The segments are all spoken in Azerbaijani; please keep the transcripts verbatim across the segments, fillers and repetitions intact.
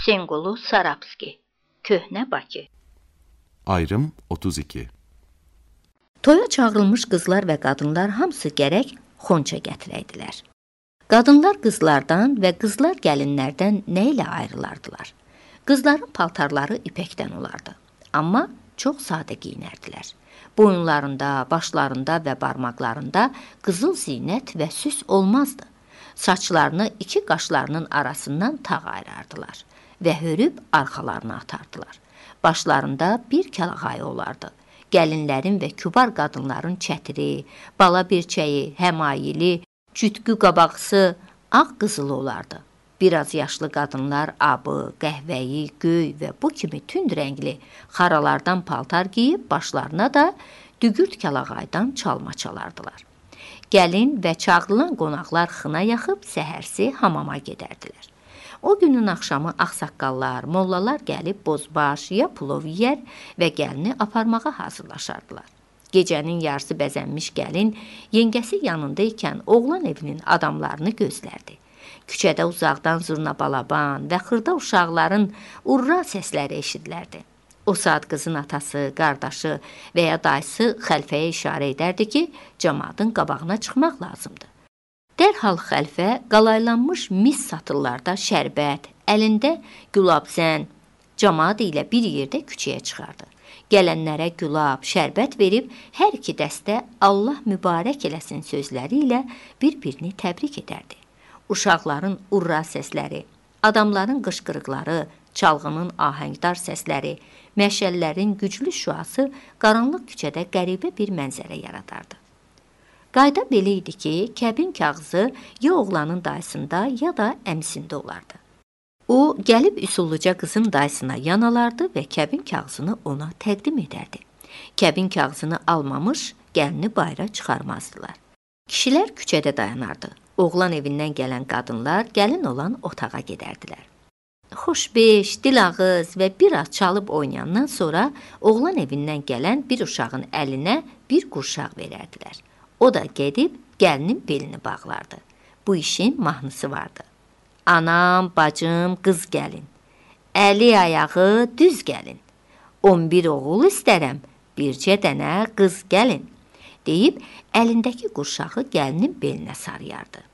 Hüseynqulu Sarabski, Köhnə Bakı. Ayrım otuz iki. Toya çağırılmış qızlar və qadınlar hamısı gərək xonça gətirəydilər. Qadınlar qızlardan və qızlar gəlinlərdən nə ilə ayrılardılar? Qızların paltarları ipəkdən olardı, amma çox sadə giyinərdilər. Boyunlarında, başlarında və barmaqlarında qızıl zinət və süs olmazdı. Saçlarını iki qaşlarının arasından tağ ayırardılar və hörüb arxalarına atardılar. Başlarında bir kəlağayı olardı. Gəlinlərin və kübar qadınların çətiri, bala birçəyi, həmayili, cütqü qabaqsı, ağ qızılı olardı. Biraz yaşlı qadınlar abı, qəhvəyi, göy və bu kimi tünd rəngli xaralardan paltar geyib, başlarına da dügürt kəlağaydan çalma çalardılar. Gəlin və çağırılan qonaqlar xına yaxıb səhərsi hamama gedərdilər. O günün axşamı ağsaqqallar, mollalar gəlib bozbaş ya plov yeyər və gəlini aparmağa hazırlaşardılar. Gecənin yarısı bəzənmiş gəlin yengəsi yanında ikən oğlan evinin adamlarını gözlərdi. Küçədə uzaqdan zurna balaban və xırda uşaqların urra səsləri eşidilərdi. O saat qızın atası, qardaşı və ya dayısı xəlfəyə işarə edərdi ki, cəmaatın qabağına çıxmaq lazımdır. Dərhal xəlfə qalaylanmış mis satırlarda şərbət, əlində gülabzən, cəmaat ilə bir yerdə küçəyə çıxardı. Gələnlərə gülab, şərbət verib hər iki dəstə Allah mübarək eləsin sözləri ilə bir-birini təbrik edərdi. Uşaqların urra səsləri, adamların qışqırıqları, çalğının ahəngdar səsləri, məşəllərin güclü şüası qaranlıq küçədə qəribə bir mənzərə yaradardı. Qayda belə idi ki, kəbin kağızı ya oğlanın dayısında, ya da əmsində olardı. O, gəlib üsulluca qızın dayısına yan alardı və kəbin kağızını ona təqdim edərdi. Kəbin kağızını almamış, gəlini bayra çıxarmazdılar. Kişilər küçədə dayanardı. Oğlan evindən gələn qadınlar gəlin olan otağa gedərdilər. Xoşbeş, dilağız və biraz çalıb oynayandan sonra oğlan evindən gələn bir uşağın əlinə bir qurşaq verərdilər. O da gedib gəlinin belini bağlardı. Bu işin mahnısı vardı. Anam, bacım, qız gəlin, əli ayağı düz gəlin, on bir oğul istərəm, bircə dənə qız gəlin, deyib əlindəki qurşağı gəlinin belinə sarıyardı.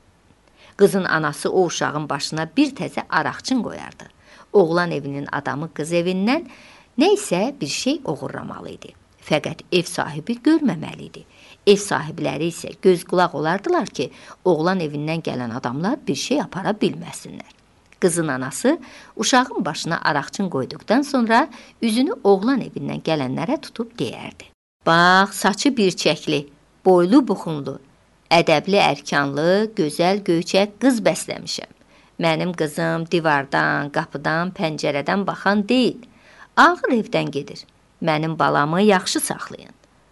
Qızın anası o uşağın başına bir təzə araqçın qoyardı. Oğlan evinin adamı qız evindən nə isə bir şey oğurlamalı idi. Fəqət ev sahibi görməməli idi. Ev sahibləri isə göz qulaq olardılar ki, oğlan evindən gələn adamlar bir şey apara bilməsinlər. Qızın anası uşağın başına araqçın qoyduqdan sonra üzünü oğlan evindən gələnlərə tutub deyərdi. Bax, saçı birçəkli, boylu buxunlu, ədəbli ərkanlı, gözəl göyçək qız bəsləmişəm. Mənim qızım divardan, qapıdan, pəncərədən baxan deyil, ağır evdən gedir. Mənim balamı yaxşı saxlayın.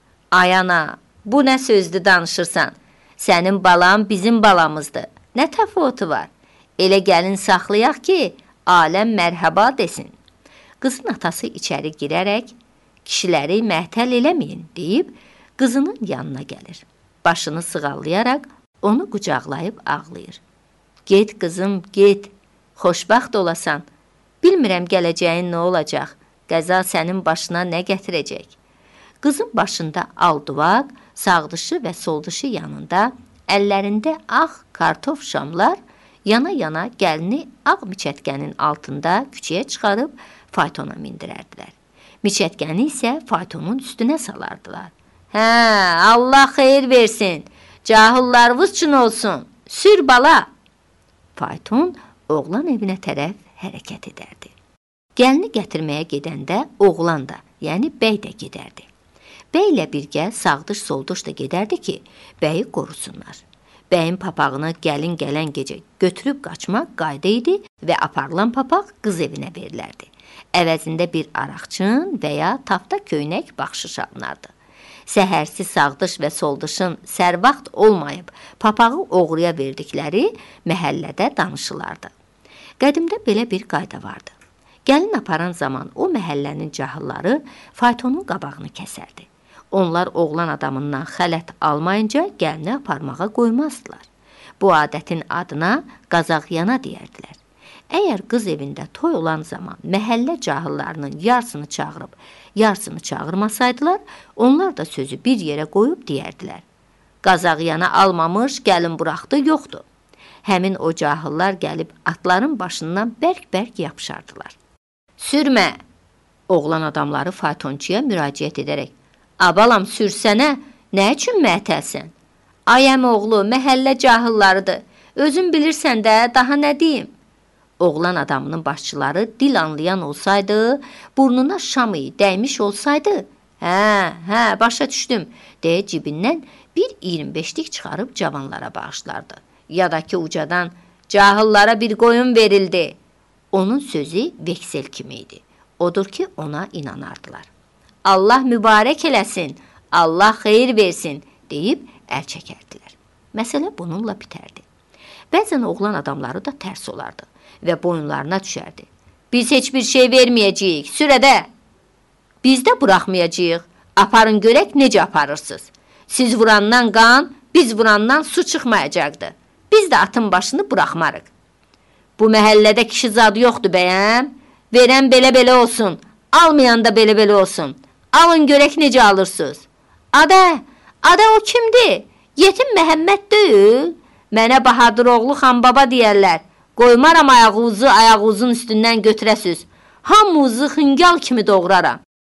Ay ana, bu nə sözdür danışırsan? Sənin balam bizim balamızdır. Nə təfavütü var? Elə gəlin saxlayaq ki, aləm mərhaba desin. Qızın atası içəri girərək, kişiləri məhtəl eləməyin deyib, qızının yanına gəlir. Başını sığallayaraq onu qucaqlayıb ağlayır. Get qızım, get, xoşbaxt olasan. Bilmirəm gələcəyin nə olacaq, qəza sənin başına nə gətirəcək. Qızın başında alduvaq, sağdışı və soldışı yanında, əllərində ağ kartof şamlar, yana-yana gəlini ağ miçətkənin altında küçəyə çıxarıb faytona mindirərdilər. Miçətkəni isə faytonun üstünə salardılar. Hə, Allah xeyir versin, cahillarınız üçün olsun, sür bala. Fayton oğlan evinə tərəf hərəkət edərdi. Gəlini gətirməyə gedəndə oğlan da, yəni bəy də gedərdi. Bəylə birgə sağdış-solduş da gedərdi ki, bəyi qorusunlar. Bəyin papağını gəlin gələn gecə götürüb qaçmaq qayda idi və aparılan papaq qız evinə verilərdi. Əvəzində bir araqçın və ya tafta köynək baxşış alınardı. Səhərsi sağdış və solduşun sərvaxt olmayıb papağı oğruya verdikləri məhəllədə danışılardı. Qədimdə belə bir qayda vardı. Gəlin aparan zaman o məhəllənin cahilları faytonun qabağını kəsərdi. Onlar oğlan adamından xələt almayınca gəlini aparmağa qoymazdılar. Bu adətin adına qazaqyana deyərdilər. Əgər qız evində toy olan zaman məhəllə cahillərinin yarısını çağırıb, yarısını çağırmasaydılar, onlar da sözü bir yerə qoyub deyərdilər. Qazağıyana almamış, gəlin buraxdı, yoxdur. Həmin o cahillər gəlib atların başından bərk-bərk yapışardılar. Sürmə! Oğlan adamları faytonçuya müraciət edərək, abalam sürsənə, nə üçün mətəlsən? Ay əmi oğlu, məhəllə cahillarıdır. Özün bilirsən də, daha nə deyim? Oğlan adamının başçıları dil anlayan olsaydı, burnuna şam iyi dəymiş olsaydı, hə, hə, başa düşdüm, deyə cibindən bir iyirmi beşlik çıxarıb cavanlara bağışlardı. Ya da ki ucadan, cahillara bir qoyun verildi. Onun sözü veksel kimi idi. Odur ki ona inanardılar. Allah mübarək eləsin, Allah xeyir versin, deyib əl çəkərdilər. Məsələ bununla bitərdi. Bəzən oğlan adamları da tərs olardı və boyunlarına düşərdi. Biz heç bir şey verməyəcəyik, sürədə. Biz də buraxmayacağıq, aparın görək necə aparırsınız. Siz vurandan qan, biz vurandan su çıxmayacaqdı. Biz də atın başını buraxmarıq. Bu məhəllədə kişi zadı yoxdur bəyəm. Verən belə-belə olsun, almayan da belə-belə olsun. Alın görək necə alırsınız. Adə, adə o kimdir? Yetim Məhəmməd deyil. Mənə Bahadır oğlu xanbaba deyərlər. Qoymaram ayağınızı ayağınızın üstündən götürəsiz. Hamınızı xıngal kimi doğraram.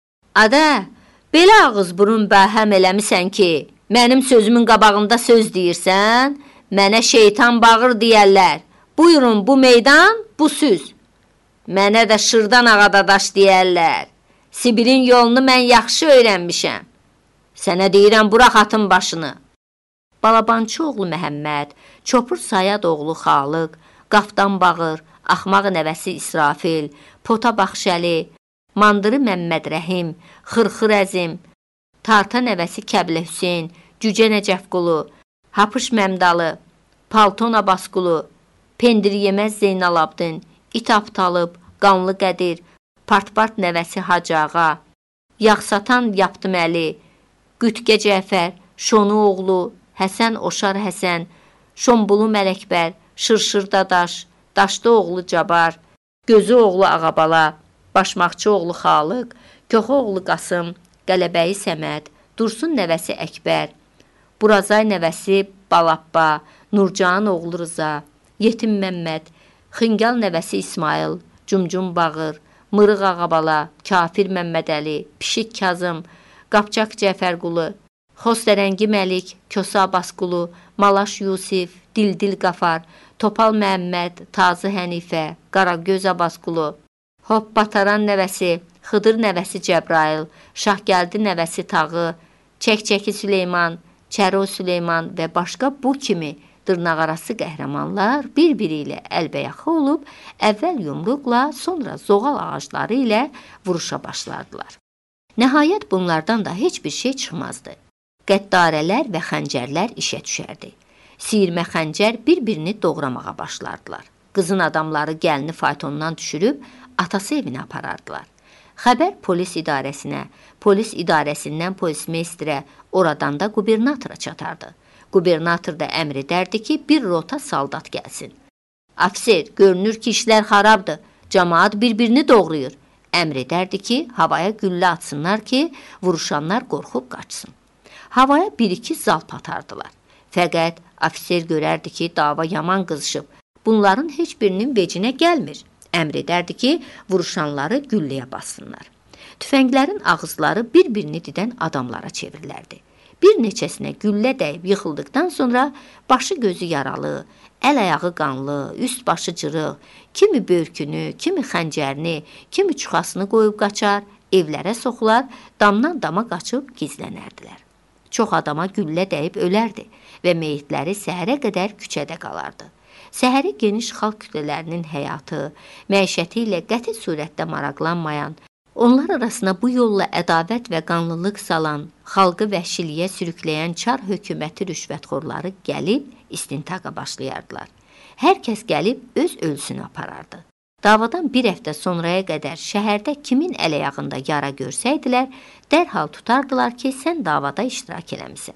Adə, belə ağız burun bəhəm eləmisən ki, mənim sözümün qabağında söz deyirsən, mənə şeytan bağır deyərlər. Buyurun bu meydan, bu süz. Mənə də şırdan ağadadaş deyərlər. Sibirin yolunu mən yaxşı öyrənmişəm. Sənə deyirəm, burax atın başını. Balabançı oğlu Məhəmməd, Çopur Sayad oğlu Xalıq, Qafdan Bağır, Axmaq nəvəsi İsrafil, Pota Baxşəli, Mandırı Məmməd Rəhim, Xırxır Əzim, Tarta nəvəsi Kəblə Hüseyn, Cücə Nəcəfqulu, Hapış Məmdalı, Palton Abbasqulu, Pendir Yeməz Zeynalabdin, İtaf Talıb, Qanlı Qədir, Partpart nəvəsi Hacı Ağa, Yaxsatan Yaptıməli, Qütqə Cəfər, Şonu oğlu, Həsən Oşar Həsən, Şombulu Mələkbər, Şırşır Dadaş, Daşlı oğlu Cabar, Gözü oğlu Ağabala, Başmaqçı oğlu Xalıq, Köxü oğlu Qasım, Qələbəyi Səməd, Dursun nəvəsi Əkbər, Burazay nəvəsi Balabba, Nurcan oğlu Rıza, Yetim Məmməd, Xıngal nəvəsi İsmail, Cumcum Bağır, Mırıq Ağabala, Kafir Məmmədəli, Pişik Kazım, Qapçaq Cəfərqulu, Xostərəngi Məlik, Kösa Abbasqulu, Malaş Yusif, Dildil Qafar, Topal Məhəmməd, Tazı Hənifə, Qaragöz Abbasqulu, Hop Bataran nəvəsi, Xıdır nəvəsi Cəbrail, Şahgəldi nəvəsi Tağı, Çəkçəki Süleyman, Çəro Süleyman və başqa bu kimi dırnaqarası qəhrəmanlar bir-biri ilə əlbəyaxı olub, əvvəl yumruqla, sonra zoğal ağacları ilə vuruşa başlardılar. Nəhayət bunlardan da heç bir şey çıxmazdı. Qəddarələr və xəncərlər işə düşərdi. Siyirmə xəncər bir-birini doğramağa başlardılar. Qızın adamları gəlini faytondan düşürüb, atası evinə aparardılar. Xəbər polis idarəsinə, polis idarəsindən polismeysterə, oradan da qubernatora çatardı. Qubernator da əmr edərdi ki, bir rota saldat gəlsin. Afser, görünür ki, işlər xarabdır, cəmaat bir-birini doğrayır. Əmr edərdi ki, havaya güllə atsınlar ki, vuruşanlar qorxub qaçsın. Havaya bir-iki zalp atardılar. Fəqət afser görərdi ki, dava yaman qızışıb. Bunların heç birinin vecinə gəlmir. Əmr edərdi ki, vuruşanları gülləyə bassınlar. Tüfənglərin ağızları bir-birini didən adamlara çevrilərdi. Bir neçəsinə güllə dəyib yıxıldıqdan sonra başı gözü yaralı, əl-ayağı qanlı, üst-başı cırıq, kimi börkünü, kimi xəncərini, kimi çuxasını qoyub qaçar, evlərə soxular, damdan dama qaçıb gizlənərdilər. Çox adama güllə dəyib ölərdi və meyitləri səhərə qədər küçədə qalardı. Səhəri geniş xalq kütlələrinin həyatı, məişəti ilə qəti surətdə maraqlanmayan, onlar arasına bu yolla ədavət və qanlılıq salan, xalqı vəhşiliyə sürükləyən çar hökuməti rüşvətxorları gəlib istintaqa başlayardılar. Hər kəs gəlib öz ölüsünü aparardı. Davadan bir həftə sonraya qədər şəhərdə kimin əl-ayağında yara görsəydilər, dərhal tutardılar ki, sən davada iştirak eləmisən.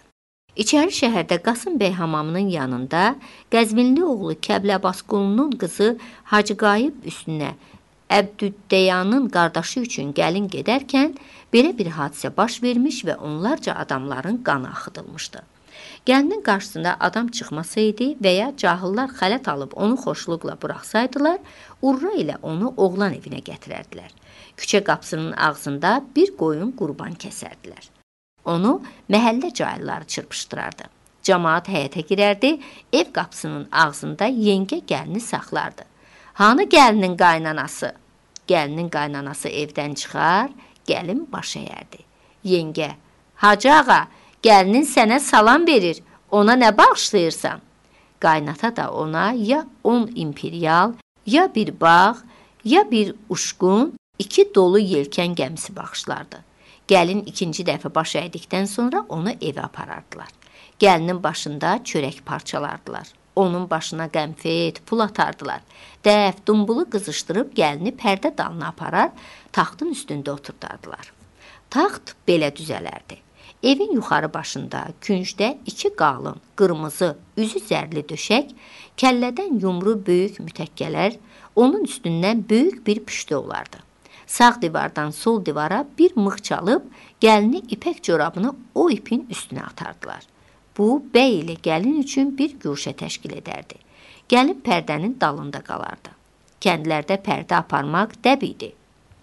İçəri şəhərdə Qasım bəy hamamının yanında Qəzvinli oğlu Kəbləbasqulunun qızı Hacı Qayıb üstünə Əbdüddəyanın qardaşı üçün gəlin gedərkən belə bir hadisə baş vermiş və onlarca adamların qanı axıdılmışdı. Gəlinin qarşısında adam çıxmasaydı və ya cahillər xələt alıb onu xoşluqla buraxsaydılar, urra ilə onu oğlan evinə gətirərdilər. Küçə qapısının ağzında bir qoyun qurban kəsərdilər. Onu məhəllə cahilləri çırpışdırardı. Camaat həyətə girərdi, ev qapısının ağzında yengə gəlini saxlardı. Hanı gəlinin qaynanası? Gəlinin qaynanası evdən çıxar, gəlin baş əyərdi. Yengə, Hacı ağa, gəlinin sənə salam verir, ona nə bağışlayırsan? Qaynata da ona ya on imperial, ya bir bağ, ya bir uşqun, iki dolu yelkən gəmisi bağışlardı. Gəlin ikinci dəfə baş əydikdən sonra onu evə aparardılar. Gəlinin başında çörək parçalardılar. Onun başına qəmfet, pul atardılar. Dəf, dumbulu qızışdırıb gəlini pərdə dalına aparar, taxtın üstündə oturdardılar. Taxt belə düzələrdi. Evin yuxarı başında, küncdə iki qalın, qırmızı, üzü zərli döşək, kəllədən yumru böyük mütəkkələr, onun üstündən böyük bir püştü olardı. Sağ divardan sol divara bir mıx çalıb, gəlini ipək corabını o ipin üstünə atardılar. Bu, bəy ilə gəlin üçün bir güşə təşkil edərdi. Gəlin pərdənin dalında qalardı. Kəndlərdə pərdə aparmaq dəb idi.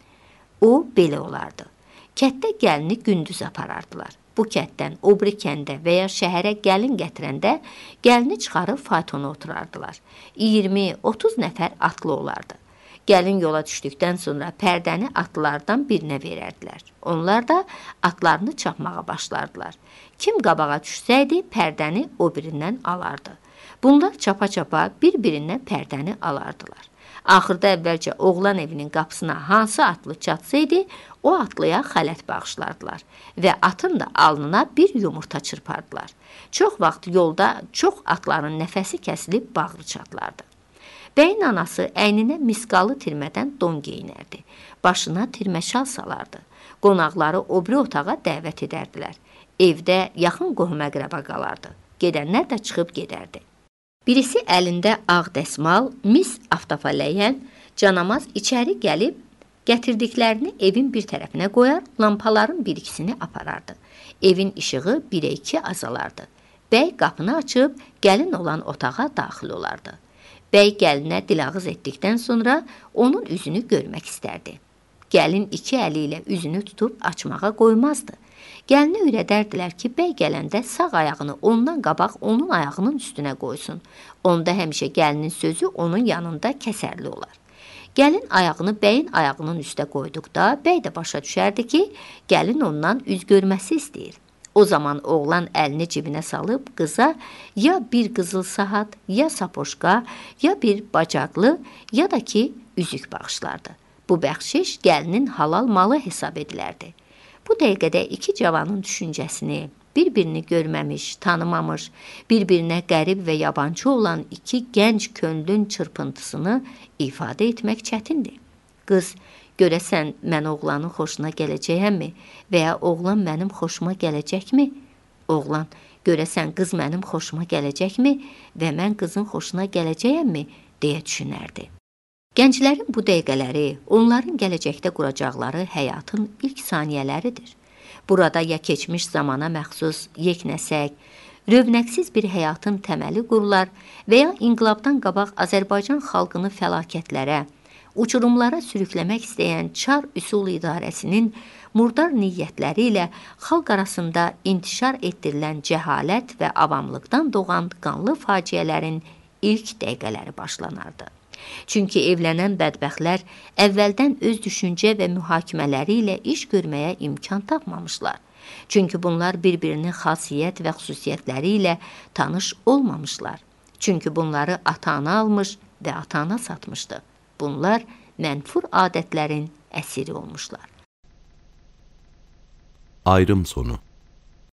O, belə olardı. Kətdə gəlini gündüz aparardılar. Bu kətdən o biri kəndə və ya şəhərə gəlin gətirəndə gəlini çıxarıb faytona oturardılar. iyirmi otuz nəfər atlı olardı. Gəlin yola düşdükdən sonra pərdəni atlılardan birinə verərdilər. Onlar da atlarını çapmağa başlardılar. Kim qabağa düşsəydi, pərdəni o birindən alardı. Bunlar çapa-çapa bir-birindən pərdəni alardılar. Axırda əvvəlcə oğlan evinin qapısına hansı atlı çatsaydı, o atlıya xələt bağışlardılar və atın da alnına bir yumurta çırpardılar. Çox vaxt yolda çox atların nəfəsi kəsilib bağrı çatlardı. Bəyin anası əyninə miskalı tirmədən don geyinərdi. Başına tirməşal salardı. Qonaqları o biri otağa dəvət edərdilər. Evdə yaxın qohum-əqrəba qalardı. Gedənlər də çıxıb gedərdi. Birisi əlində ağ dəsmal, mis aftafaləyən canamaz içəri gəlib, gətirdiklərini evin bir tərəfinə qoyar, lampaların bir ikisini aparardı. Evin işığı birə iki azalardı. Bəy qapını açıb, gəlin olan otağa daxil olardı. Bəy gəlinə dilağız etdikdən sonra onun üzünü görmək istərdi. Gəlin iki əli ilə üzünü tutub açmağa qoymazdı. Gəlinə öyrədərdilər ki, bəy gələndə sağ ayağını ondan qabaq onun ayağının üstünə qoysun. Onda həmişə gəlinin sözü onun yanında kəsərli olar. Gəlin ayağını bəyin ayağının üstə qoyduqda, bəy də başa düşərdi ki, gəlin ondan üz görməsi istəyir. O zaman oğlan əlini cibinə salıb qıza ya bir qızıl saat, ya sapoşka, ya bir bacaqlı, ya da ki, üzük bağışlardı. Bu bəxşiş gəlinin halal malı hesab edilərdi. Bu dəqiqədə iki cavanın düşüncəsini, bir-birini görməmiş, tanımamış, bir-birinə qərib və yabancı olan iki gənc könlün çırpıntısını ifadə etmək çətindir. Qız, görəsən mən oğlanın xoşuna gələcəyəmmi və ya oğlan mənim xoşuma gələcəkmi? Oğlan, görəsən qız mənim xoşuma gələcəkmi və mən qızın xoşuna gələcəyəmmi deyə düşünərdi. Gənclərin bu dəqiqələri, onların gələcəkdə quracaqları həyatın ilk saniyələridir. Burada ya keçmiş zamana məxsus yeknəsək, rövnəqsiz bir həyatın təməli qurular və ya inqilabdan qabaq Azərbaycan xalqını fəlakətlərə, uçurumlara sürükləmək istəyən Çar Üsul İdarəsinin murdar niyyətləri ilə xalq arasında intişar etdirilən cəhalət və avamlıqdan doğan qanlı faciələrin ilk dəqiqələri başlanardı. Çünki evlənən bədbəxtlər əvvəldən öz düşüncə və mühakimələri ilə iş görməyə imkan tapmamışlar. Çünki bunlar bir-birinin xasiyyət və xüsusiyyətləri ilə tanış olmamışlar. Çünki bunları ata-ana almış və ata-ana satmışdı. Bunlar mənfur adətlərin əsiri olmuşlar. Ayrım sonu.